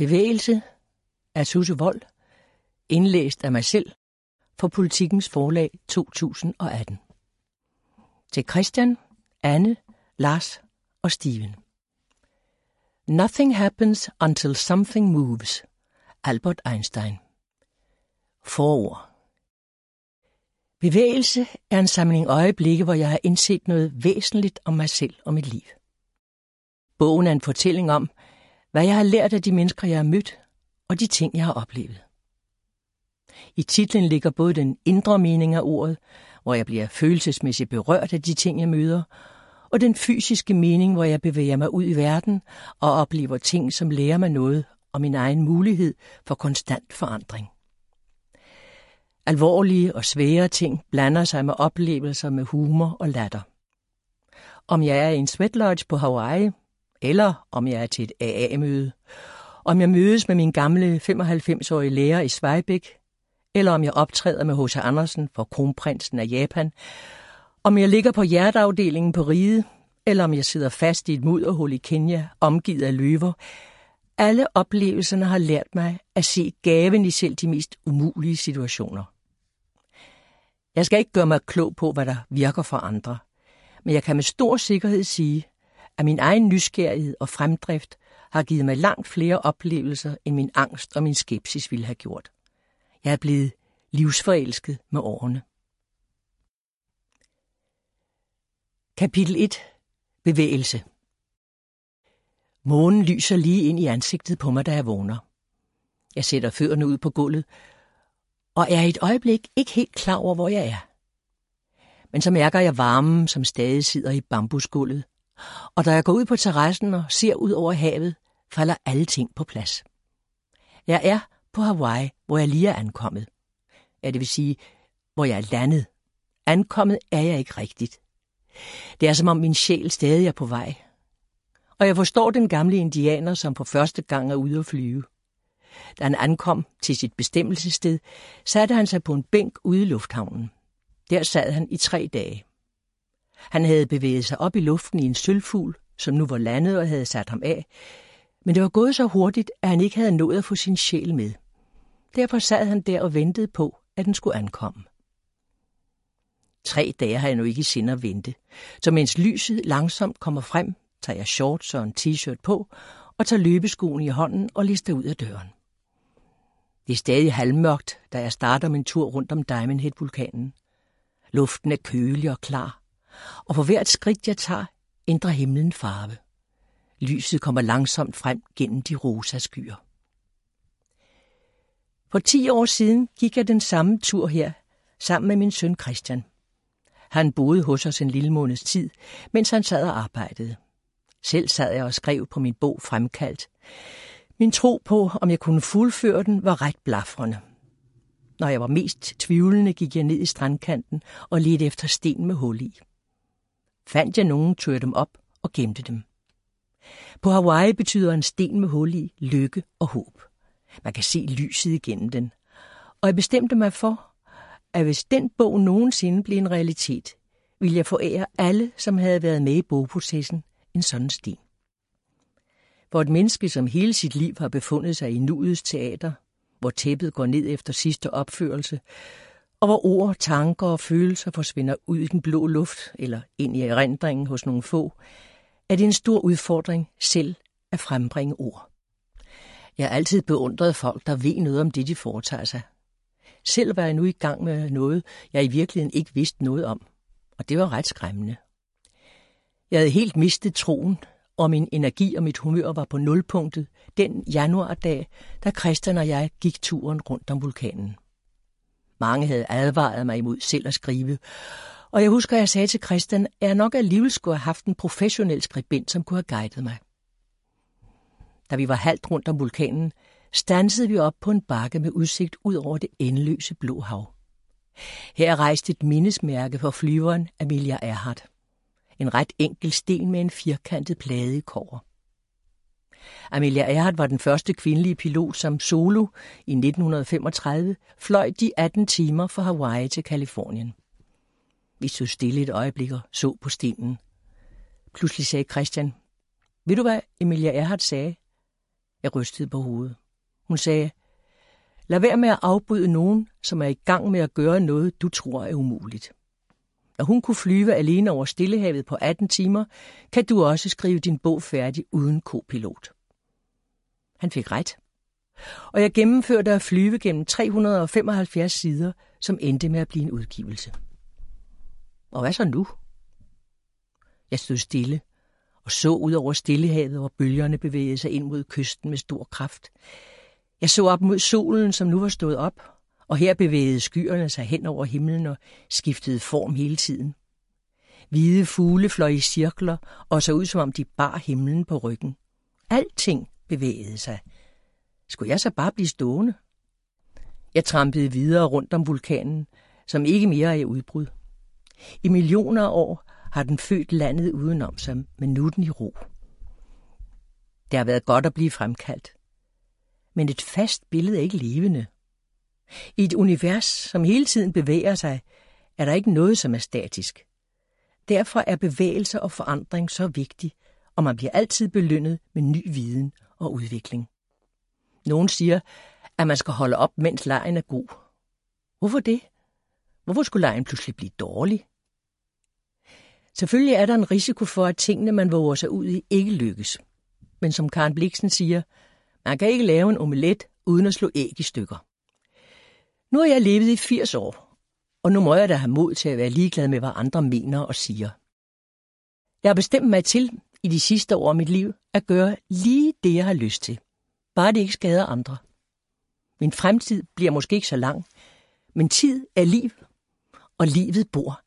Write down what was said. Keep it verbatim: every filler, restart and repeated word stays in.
Bevægelse af Susse Wold, indlæst af mig selv for Politikens Forlag to tusind og atten. Til Christian, Anne, Lars og Steven. Nothing happens until something moves. Albert Einstein. Forord. Bevægelse er en samling øjeblikke, hvor jeg har indset noget væsentligt om mig selv og mit liv. Bogen er en fortælling om, hvad jeg har lært af de mennesker, jeg har mødt, og de ting, jeg har oplevet. I titlen ligger både den indre mening af ordet, hvor jeg bliver følelsesmæssigt berørt af de ting, jeg møder, og den fysiske mening, hvor jeg bevæger mig ud i verden og oplever ting, som lærer mig noget om min egen mulighed for konstant forandring. Alvorlige og svære ting blander sig med oplevelser med humor og latter. Om jeg er i en sweat lodge på Hawaii, eller om jeg er til et A A-møde, om jeg mødes med min gamle femoghalvfems-årige lærer i Svejbæk, eller om jeg optræder med H C Andersen for kronprinsen af Japan, om jeg ligger på hjerteafdelingen på Ride, eller om jeg sidder fast i et mudderhul i Kenya, omgivet af løver. Alle oplevelserne har lært mig at se gaven i selv de mest umulige situationer. Jeg skal ikke gøre mig klog på, hvad der virker for andre, men jeg kan med stor sikkerhed sige, at min egen nysgerrighed og fremdrift har givet mig langt flere oplevelser, end min angst og min skepsis ville have gjort. Jeg er blevet livsforelsket med årene. Kapitel et. Bevægelse. Månen lyser lige ind i ansigtet på mig, da jeg vågner. Jeg sætter fødderne ud på gulvet, og er i et øjeblik ikke helt klar over, hvor jeg er. Men så mærker jeg varmen, som stadig sidder i bambusgulvet, og da jeg går ud på terrassen og ser ud over havet, falder alle ting på plads. Jeg er på Hawaii, hvor jeg lige er ankommet. Ja, det vil sige, hvor jeg er landet. Ankommet er jeg ikke rigtigt. Det er som om min sjæl stadig er på vej. Og jeg forstår den gamle indianer, som for første gang er ude at flyve. Da han ankom til sit bestemmelsessted, satte han sig på en bænk ude i lufthavnen. Der sad han i tre dage. Han havde bevæget sig op i luften i en sølvfugl, som nu var landet og havde sat ham af, men det var gået så hurtigt, at han ikke havde nået at få sin sjæl med. Derfor sad han der og ventede på, at den skulle ankomme. Tre dage har jeg nu ikke i sinde at vente, så mens lyset langsomt kommer frem, tager jeg shorts og en t-shirt på og tager løbeskoen i hånden og lister ud af døren. Det er stadig halvmørkt, da jeg starter min tur rundt om Diamond Head-vulkanen. Luften er kølig og klar, og for hvert skridt jeg tager, ændrer himlen farve. Lyset kommer langsomt frem gennem de rosa skyer. For ti år siden gik jeg den samme tur her, sammen med min søn Christian. Han boede hos os en lille måneds tid, mens han sad og arbejdede. Selv sad jeg og skrev på min bog Fremkaldt. Min tro på, om jeg kunne fuldføre den, var ret blafrende. Når jeg var mest tvivlende, gik jeg ned i strandkanten og ledte efter sten med hul i. Fandt jeg nogen, tog jeg dem op og gemte dem. På Hawaii betyder en sten med hul i lykke og håb. Man kan se lyset igennem den. Og jeg bestemte mig for, at hvis den bog nogensinde blev en realitet, ville jeg forære alle, som havde været med i bogprocessen, en sådan sten. For et menneske, som hele sit liv har befundet sig i nuets teater, hvor tæppet går ned efter sidste opførelse, og hvor ord, tanker og følelser forsvinder ud i den blå luft eller ind i erindringen hos nogle få, er det en stor udfordring selv at frembringe ord. Jeg har altid beundret folk, der ved noget om det, de foretager sig. Selv var jeg nu i gang med noget, jeg i virkeligheden ikke vidste noget om, og det var ret skræmmende. Jeg havde helt mistet troen, og min energi og mit humør var på nulpunktet den januardag, da Christian og jeg gik turen rundt om vulkanen. Mange havde advaret mig imod selv at skrive, og jeg husker, at jeg sagde til Christian, at jeg nok alligevel skulle have haft en professionel skribent, som kunne have guidet mig. Da vi var halvt rundt om vulkanen, standsede vi op på en bakke med udsigt ud over det endeløse blå hav. Her er rejst et mindesmærke for flyveren Amelia Earhart. En ret enkel sten med en firkantet plade i kobber. Amelia Earhart var den første kvindelige pilot, som solo i nitten femogtredive fløj de atten timer fra Hawaii til Californien. Vi stod stille et øjeblik og så på stenen. Pludselig sagde Christian, ved du hvad Amelia Earhart sagde? Jeg rystede på hovedet. Hun sagde, lad være med at afbryde nogen, som er i gang med at gøre noget, du tror er umuligt. Når hun kunne flyve alene over Stillehavet på atten timer, kan du også skrive din bog færdig uden kopilot. Han fik ret. Og jeg gennemførte at flyve gennem tre hundrede og femoghalvfjerds sider, som endte med at blive en udgivelse. Og hvad så nu? Jeg stod stille og så ud over Stillehavet, hvor bølgerne bevægede sig ind mod kysten med stor kraft. Jeg så op mod solen, som nu var stået op, og her bevægede skyerne sig hen over himlen og skiftede form hele tiden. Hvide fugle fløj i cirkler og så ud, som om de bar himlen på ryggen. Alting bevægede sig. Skulle jeg så bare blive stående? Jeg trampede videre rundt om vulkanen, som ikke mere er i udbrud. I millioner af år har den født landet udenom sig, men nu er den i ro. Det har været godt at blive fremkaldt. Men et fast billede er ikke levende. I et univers, som hele tiden bevæger sig, er der ikke noget, som er statisk. Derfor er bevægelse og forandring så vigtig, og man bliver altid belønnet med ny viden og udvikling. Nogen siger, at man skal holde op, mens legen er god. Hvorfor det? Hvorfor skulle legen pludselig blive dårlig? Selvfølgelig er der en risiko for, at tingene, man våger sig ud i, ikke lykkes. Men som Karen Blixen siger, man kan ikke lave en omelet uden at slå æg i stykker. Nu har jeg levet i firs år, og nu må jeg da have mod til at være ligeglad med, hvad andre mener og siger. Jeg har bestemt mig til, i de sidste år af mit liv, at gøre lige det, jeg har lyst til. Bare det ikke skader andre. Min fremtid bliver måske ikke så lang, men tid er liv, og livet bor